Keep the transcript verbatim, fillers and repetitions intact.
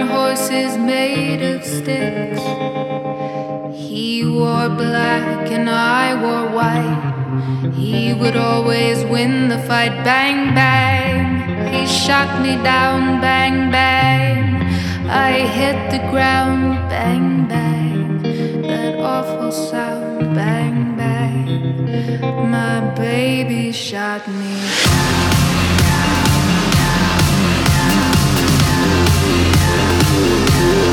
horses made of sticks. He wore black and I wore white. He would always win the fight. Bang, bang. He shot me down. Bang, bang. I hit the ground. Bang, bang. That awful sound. Bang, bang. My baby shot me down. Yeah.